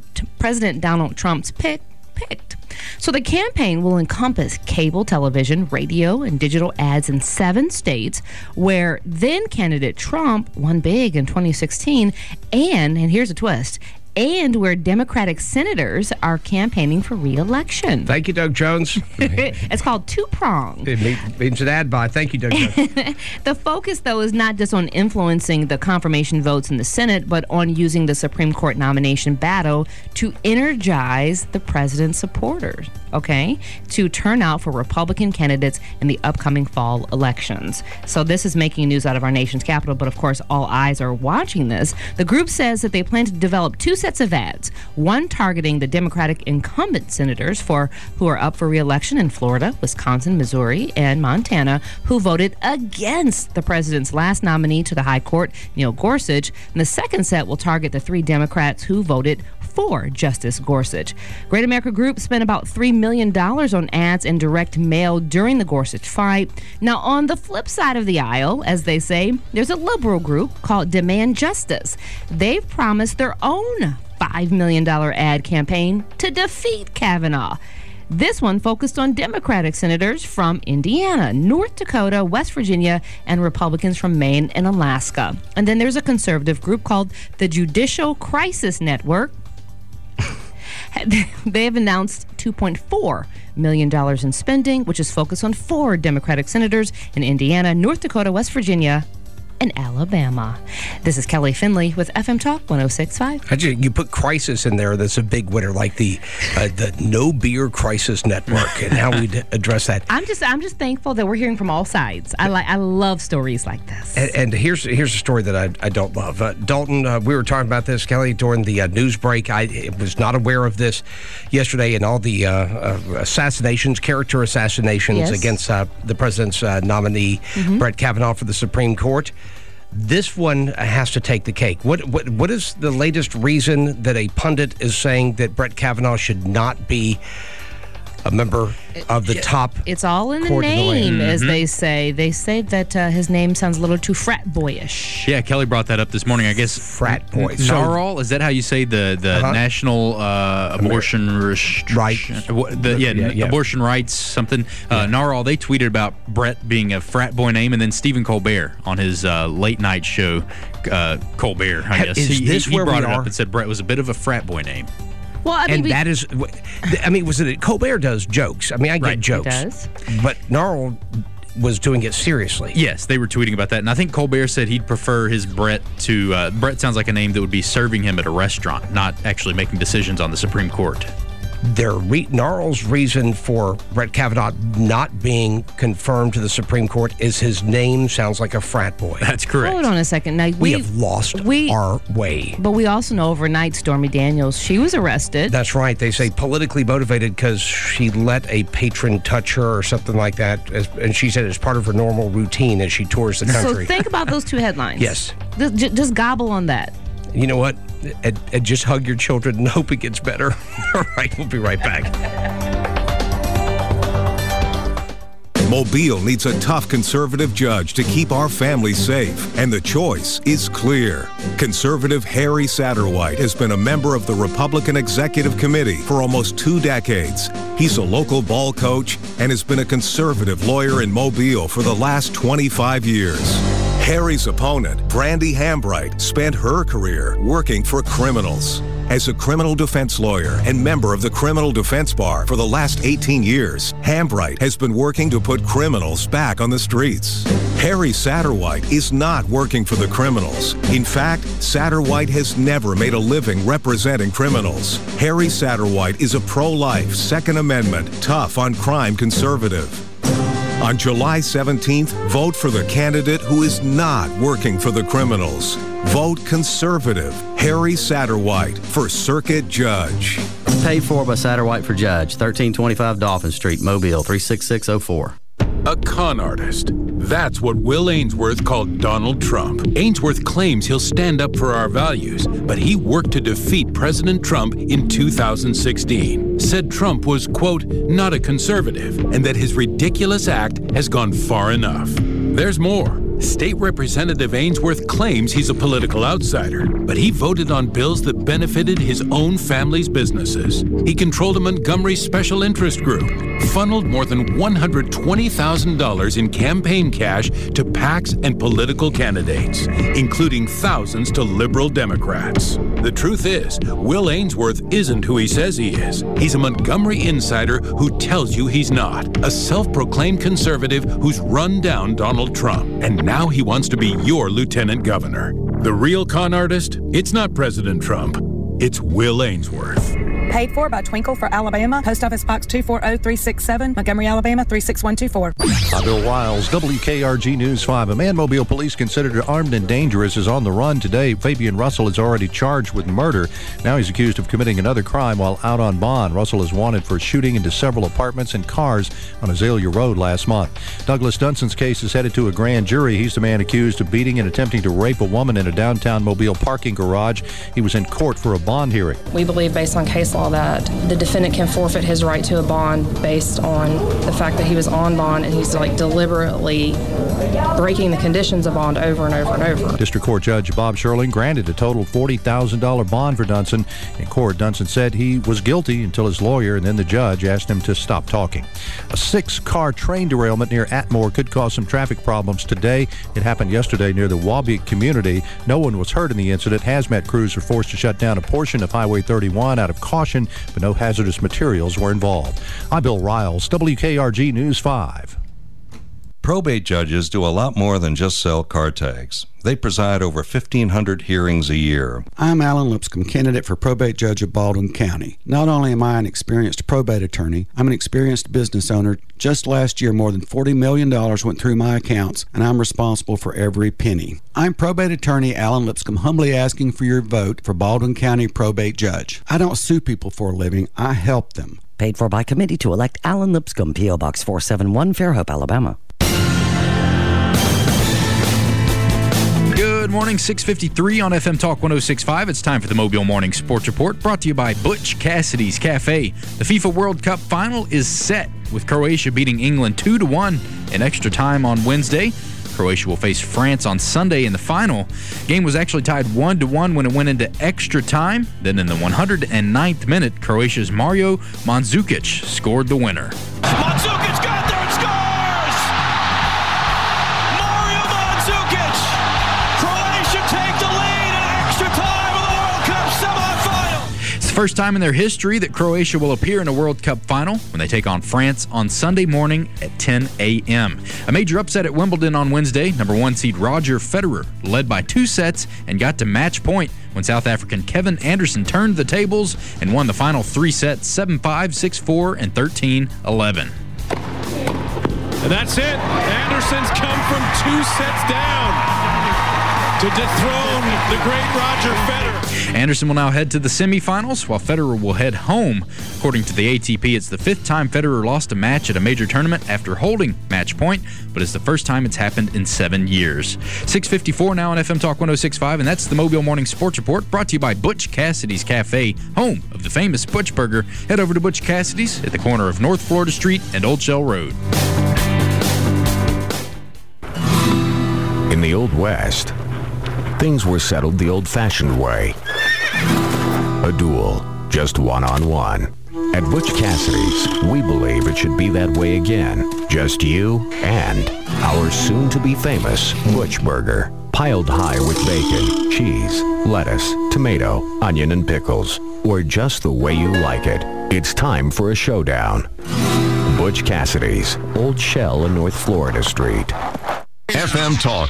picked. So the campaign will encompass cable television, radio, and digital ads in 7 states where then candidate Trump won big in 2016, and here's a twist, and where Democratic senators are campaigning for re-election. Thank you, Doug Jones. It's called two-pronged. It means an ad buy. Thank you, Doug Jones. The focus, though, is not just on influencing the confirmation votes in the Senate, but on using the Supreme Court nomination battle to energize the president's supporters, okay, to turn out for Republican candidates in the upcoming fall elections. So this is making news out of our nation's capital, but of course, all eyes are watching this. The group says that they plan to develop 2 sets of ads, one targeting the Democratic incumbent senators who are up for re-election in Florida, Wisconsin, Missouri, and Montana, who voted against the president's last nominee to the high court, Neil Gorsuch. And the second set will target the 3 Democrats who voted for Justice Gorsuch. Great America Group spent about $3 million on ads and direct mail during the Gorsuch fight. Now, on the flip side of the aisle, as they say, there's a liberal group called Demand Justice. They've promised their own $5 million ad campaign to defeat Kavanaugh. This one focused on Democratic senators from Indiana, North Dakota, West Virginia, and Republicans from Maine and Alaska. And then there's a conservative group called the Judicial Crisis Network. They have announced $2.4 million in spending, which is focused on 4 Democratic senators in Indiana, North Dakota, West Virginia, and Alabama. This is Kelly Finley with FM Talk 106.5. You put crisis in there, that's a big winner, like the No Beer Crisis Network, and how we'd address that. I'm just thankful that we're hearing from all sides. I love stories like this. And here's a story that I don't love. Dalton, we were talking about this, Kelly, during the news break. I was not aware of this yesterday, and all the character assassinations against the president's nominee, Brett Kavanaugh, for the Supreme Court. This one has to take the cake. What is the latest reason that a pundit is saying that Brett Kavanaugh should not be a member of the top? It's all in the name, as they say. They say that his name sounds a little too frat boyish. Yeah, Kelly brought that up this morning. I guess frat boy. NARAL, is that how you say the National Abortion Restriction? Right. Abortion rights something. NARAL, they tweeted about Brett being a frat boy name, and then Stephen Colbert on his late night show, Colbert, I guess. He brought it up and said Brett was a bit of a frat boy name. Well, I mean, that is, was it Colbert does jokes? I mean, I get jokes. He does. But NARAL was doing it seriously. Yes, they were tweeting about that. And I think Colbert said he'd prefer his Brett to, Brett sounds like a name that would be serving him at a restaurant, not actually making decisions on the Supreme Court. NARAL's reason for Brett Kavanaugh not being confirmed to the Supreme Court is his name sounds like a frat boy. That's correct. Hold on a second. Now, we have lost our way. But we also know overnight Stormy Daniels, she was arrested. That's right. They say politically motivated because she let a patron touch her or something like that. And she said it's part of her normal routine as she tours the country. So think about those 2 headlines. Yes. Just gobble on that. You know what? And just hug your children and hope it gets better. All right, we'll be right back. Mobile needs a tough conservative judge to keep our families safe, and the choice is clear. Conservative Harry Satterwhite has been a member of the Republican Executive Committee for almost 2 decades. He's a local ball coach and has been a conservative lawyer in Mobile for the last 25 years. Harry's opponent, Brandy Hambright, spent her career working for criminals. As a criminal defense lawyer and member of the Criminal Defense Bar for the last 18 years, Hambright has been working to put criminals back on the streets. Harry Satterwhite is not working for the criminals. In fact, Satterwhite has never made a living representing criminals. Harry Satterwhite is a pro-life, Second Amendment, tough on crime conservative. On July 17th, vote for the candidate who is not working for the criminals. Vote conservative, Harry Satterwhite, for Circuit Judge. Paid for by Satterwhite for Judge, 1325 Dolphin Street, Mobile, 36604. A con artist. That's what Will Ainsworth called Donald Trump. Ainsworth claims he'll stand up for our values, but he worked to defeat President Trump in 2016. Said Trump was, quote, not a conservative, and that his ridiculous act has gone far enough. There's more. State Representative Ainsworth claims he's a political outsider, but he voted on bills that benefited his own family's businesses. He controlled a Montgomery special interest group, funneled more than $120,000 in campaign cash to PACs and political candidates, including thousands to liberal Democrats. The truth is, Will Ainsworth isn't who he says he is. He's a Montgomery insider who tells you he's not, a self-proclaimed conservative who's run down Donald Trump, and now he wants to be your lieutenant governor. The real con artist? It's not President Trump. It's Will Ainsworth. Paid for by Twinkle for Alabama. Post Office Box 240367, Montgomery, Alabama 36124. I'm Bill Wiles, WKRG News 5. A man Mobile police considered armed and dangerous is on the run today. Fabian Russell is already charged with murder. Now he's accused of committing another crime while out on bond. Russell is wanted for shooting into several apartments and cars on Azalea Road last month. Douglas Dunson's case is headed to a grand jury. He's the man accused of beating and attempting to rape a woman in a downtown Mobile parking garage. He was in court for a bond hearing. We believe, based on case law, that the defendant can forfeit his right to a bond based on the fact that he was on bond and he's deliberately breaking the conditions of bond over and over and over. District Court Judge Bob Sherling granted a total $40,000 bond for Dunson. In court, Dunson said he was guilty until his lawyer and then the judge asked him to stop talking. A 6-car train derailment near Atmore could cause some traffic problems today. It happened yesterday near the Wabiak community. No one was hurt in the incident. Hazmat crews were forced to shut down a portion of Highway 31 out of caution, but no hazardous materials were involved. I'm Bill Riles, WKRG News 5. Probate judges do a lot more than just sell car tags. They preside over 1,500 hearings a year. I'm Alan Lipscomb, candidate for probate judge of Baldwin County. Not only am I an experienced probate attorney, I'm an experienced business owner. Just last year, more than $40 million went through my accounts, and I'm responsible for every penny. I'm probate attorney Alan Lipscomb, humbly asking for your vote for Baldwin County probate judge. I don't sue people for a living, I help them. Paid for by committee to elect Alan Lipscomb, P.O. Box 471, Fairhope, Alabama. Good morning, 6:53 on FM Talk 106.5. It's time for the Mobile Morning Sports Report, brought to you by Butch Cassidy's Cafe. The FIFA World Cup final is set, with Croatia beating England 2-1 in extra time on Wednesday. Croatia will face France on Sunday in the final. Game was actually tied 1-1 when it went into extra time. Then in the 109th minute, Croatia's Mario Mandzukic scored the winner. Mandzukic got there and scores! Mario Mandzukic! Croatia take the lead in extra time of the World Cup semifinal. It's the first time in their history that Croatia will appear in a World Cup final when they take on France on Sunday morning at 10 a.m. A major upset at Wimbledon on Wednesday. Number 1 seed Roger Federer led by 2 sets and got to match point when South African Kevin Anderson turned the tables and won the final 3 sets 7-5, 6-4, and 13-11. And that's it. Anderson's come from 2 sets down to dethrone the great Roger Federer. Anderson will now head to the semifinals, while Federer will head home. According to the ATP, it's the 5th time Federer lost a match at a major tournament after holding match point, but it's the first time it's happened in 7 years. 6:54 now on FM Talk 106.5, and that's the Mobile Morning Sports Report, brought to you by Butch Cassidy's Cafe, home of the famous Butch Burger. Head over to Butch Cassidy's at the corner of North Florida Street and Old Shell Road. In the Old West, things were settled the old-fashioned way. A duel, just one-on-one. At Butch Cassidy's, we believe it should be that way again. Just you and our soon-to-be famous Butch Burger. piled high with bacon, cheese, lettuce, tomato, onion, and pickles, or just the way you like it. It's time for a showdown. Butch Cassidy's, Old Shell in North Florida Street. FM Talk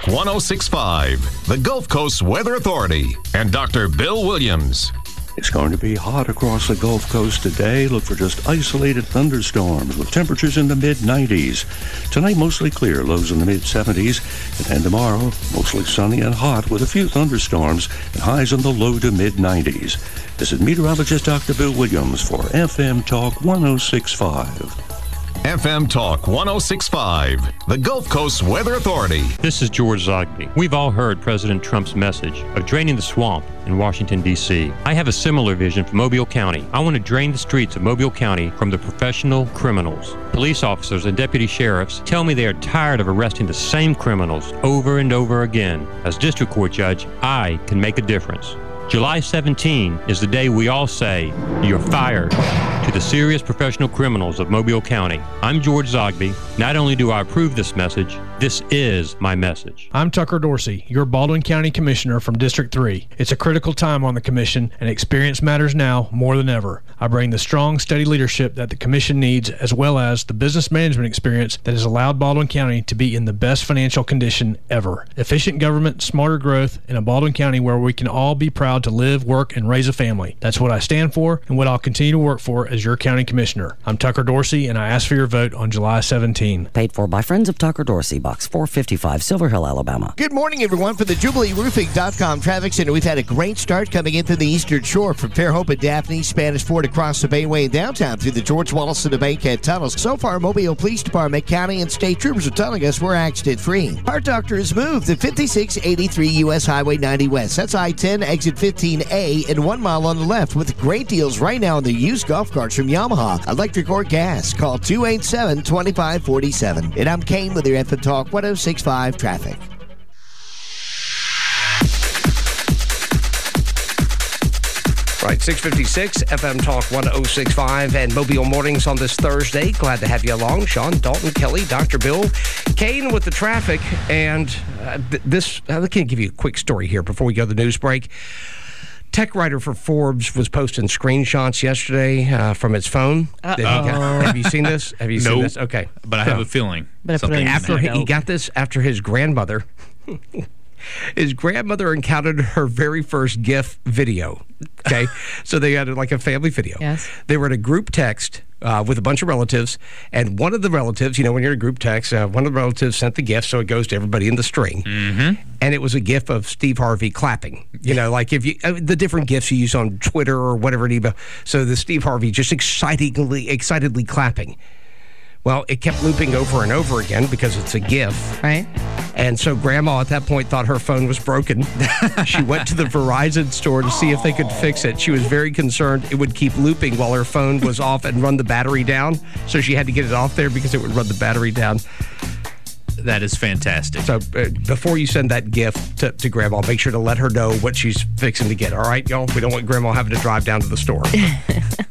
106.5, the Gulf Coast Weather Authority, and Dr. Bill Williams. It's going to be hot across the Gulf Coast today. Look for just isolated thunderstorms with temperatures in the mid-90s. Tonight, mostly clear, lows in the mid-70s. And then tomorrow, mostly sunny and hot with a few thunderstorms and highs in the low to mid-90s. This is meteorologist Dr. Bill Williams for FM Talk 106.5. FM Talk 106.5, the Gulf Coast Weather Authority. This is George Zogby. We've all heard President Trump's message of draining the swamp in Washington, D.C. I have a similar vision for Mobile County. I want to drain the streets of Mobile County from the professional criminals. Police officers and deputy sheriffs tell me they are tired of arresting the same criminals over and over again. As district court judge, I can make a difference. July 17 is the day we all say, "You're fired," to the serious professional criminals of Mobile County. I'm George Zogby. Not only do I approve this message, this is my message. I'm Tucker Dorsey, your Baldwin County Commissioner from District 3. It's a critical time on the Commission, and experience matters now more than ever. I bring the strong, steady leadership that the Commission needs, as well as the business management experience that has allowed Baldwin County to be in the best financial condition ever. Efficient government, smarter growth, in a Baldwin County where we can all be proud to live, work, and raise a family. That's what I stand for and what I'll continue to work for as your county commissioner. I'm Tucker Dorsey, and I ask for your vote on July 17. Paid for by Friends of Tucker Dorsey, Box 455, Silver Hill, Alabama. Good morning, everyone. For the JubileeRoofing.com Traffic Center, we've had a great start coming into the Eastern Shore from Fairhope and Daphne, Spanish Fort across the Bayway and downtown through the George Wallace and the Bankhead tunnels. So far, Mobile Police Department, county, and state troopers are telling us we're accident-free. Heart Doctor has moved to 5683 U.S. Highway 90 West. That's I-10, exit 15A, and 1 mile on the left with great deals right now on the used golf carts from Yamaha, electric or gas. Call 287-2547. And I'm Kane with your FM Talk 106.5 Traffic. Right, 656, FM Talk 106.5, and Mobile Mornings on this Thursday. Glad to have you along. Sean, Dalton, Kelly, Dr. Bill, Kane with the traffic. And I can give you a quick story here before we go to the news break. Tech writer for Forbes was posting screenshots yesterday from his phone. Have you seen this? Have you seen this? Okay. But I have a feeling. After he got this, after his grandmother... His grandmother encountered her very first GIF video. Okay. So they had like a family video. Yes. They were in a group text with a bunch of relatives. And one of the relatives, when you're in a group text, one of the relatives sent the GIF, so it goes to everybody in the string. Mm-hmm. And it was a GIF of Steve Harvey clapping. Like if you the different GIFs you use on Twitter or whatever. So the Steve Harvey just excitedly clapping. Well, it kept looping over and over again because it's a GIF. Right. And so Grandma at that point thought her phone was broken. She went to the Verizon store to see if they could fix it. She was very concerned it would keep looping while her phone was off and run the battery down. So she had to get it off there because it would run the battery down. That is fantastic. So before you send that gift to Grandma, make sure to let her know what she's fixing to get. All right, y'all? We don't want Grandma having to drive down to the store.